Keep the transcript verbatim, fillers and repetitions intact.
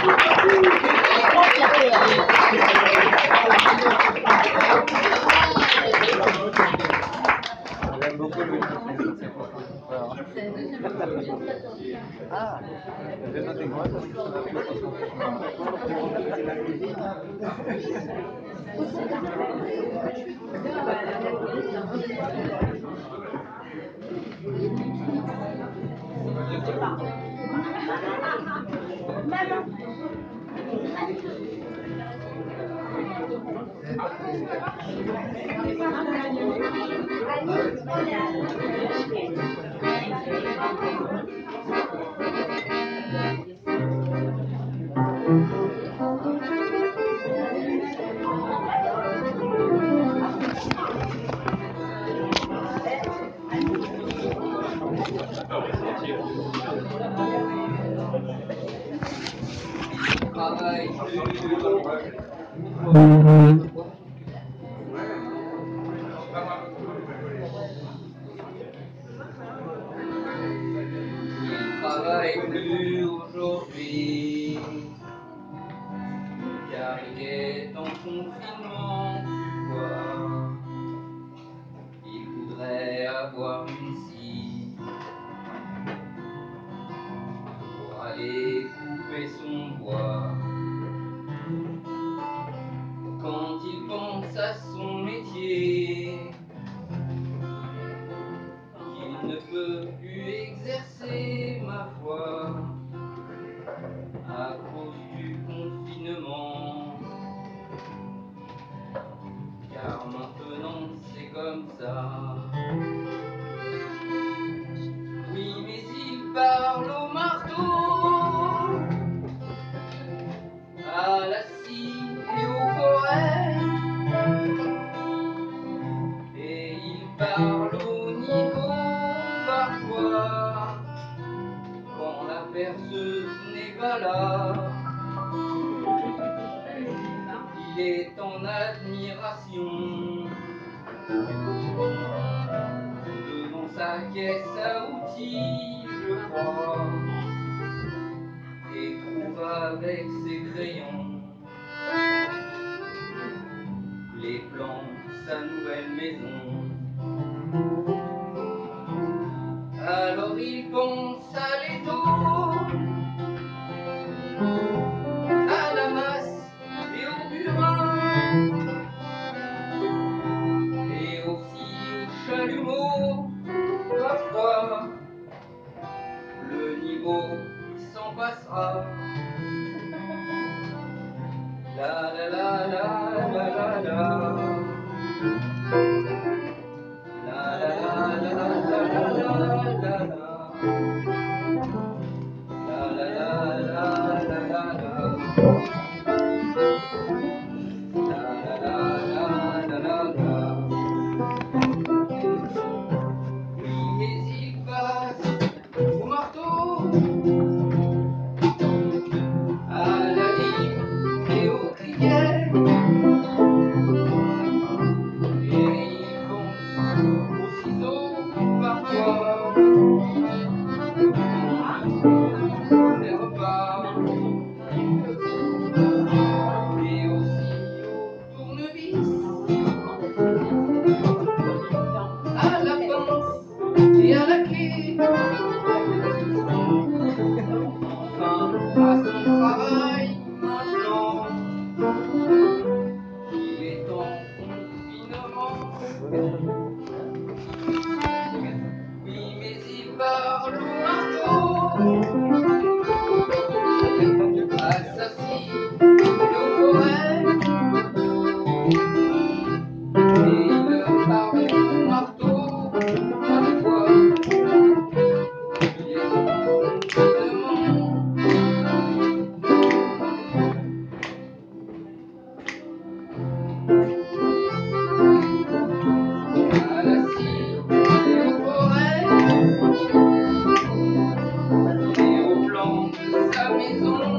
J'aime beaucoup Louis Vuitton, c'est pour ça. Ah, j'ai noté moi parce que ça m'a plu Travaille Il travaille plus aujourd'hui, car il est en confinement, tu vois. Il voudrait avoir une scie pour aller couper son bois. Quand il pense à son métier, qu'il ne peut plus exercer, ma foi, à cause du confinement. Car maintenant c'est comme ça. Oui, mais il parle au marteau, à la scie et au forêt. Et il parle au niveau parfois, quand la perceuse n'est pas là. Il est en admiration devant sa caisse à outils, je crois, et trouve avec ses crayons les plans de sa nouvelle maison. Alors il pense à l'étau, à la masse et au burin, et aussi au chalumeau. Parfois, le niveau il s'en passera. La la la la la la la. La la la la la la la la la. La la la la la la la. La la la la la la. Oui, mais il passe au marteau, à la lime et au criquet. Et il pense au ciseau parfois, ses repas. Et aussi au tournevis, à la pince et à la clé. Enfin, à son travail maintenant, il est en confinement. Oui, mais il parle au marteau, à sa scie et au forêt. Et il parle au marteau, parfois, il est en confinement. À la scie et au forêt, et au plan de sa maison.